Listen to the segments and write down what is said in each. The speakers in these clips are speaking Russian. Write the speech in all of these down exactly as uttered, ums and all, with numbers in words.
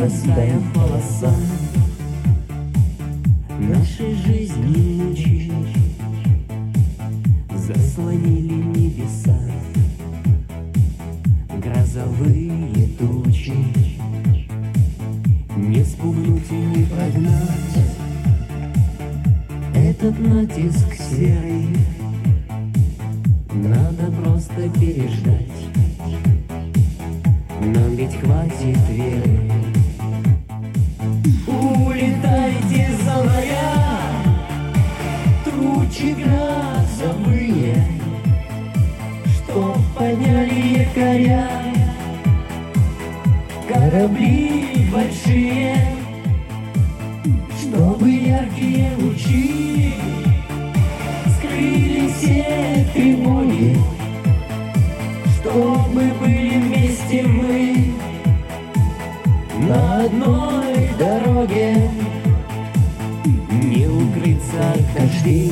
простая полоса нашей жизни лучи заслонили небеса, грозовые тучи. Не спугнуть и не прогнать этот натиск серый, надо просто переждать. Нам ведь хватит веры. Улетайте за моря, тучи грозовые, что подняли якоря, корабли большие, чтобы яркие лучи скрыли все тревоги, чтобы были вместе мы на одной дороге. Не укрыться от дождей,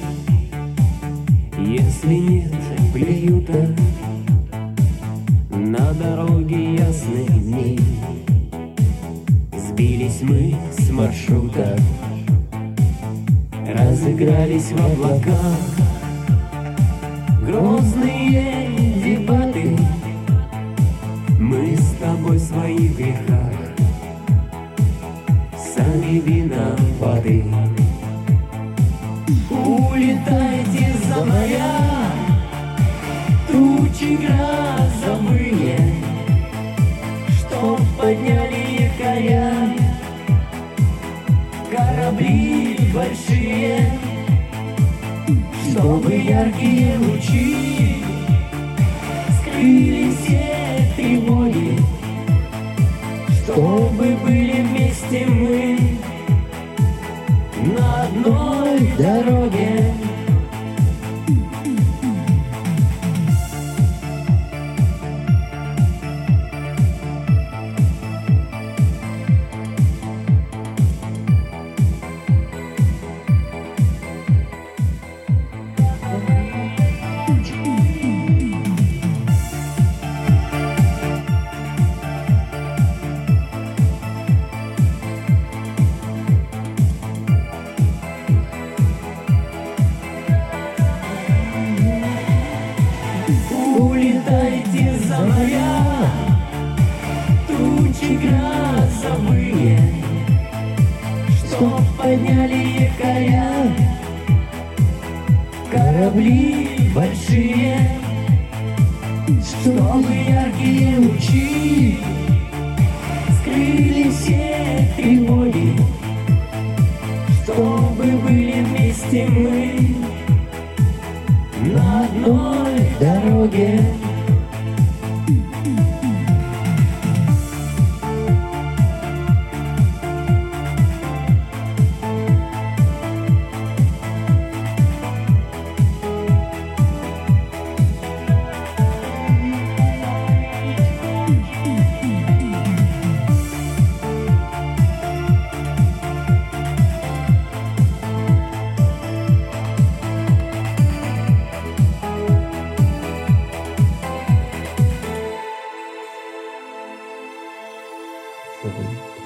если нет приюта на дороге ясных дней. Сбились мы с маршрута, разыгрались в облаках грозные дебаты. Мы с тобой в своих грехах сами виноваты. Улетайте за моря, тучи грозовые, что подняли якоря, корабли большие, чтобы яркие лучи скрыли все тревоги, чтобы были вместе мы на одной дороге. Улетайте за моря, тучи грозовые, что подняли якоря, корабли большие, чтобы яркие лучи скрыли все тревоги, чтобы были вместе мы на одной дороге. Тобой.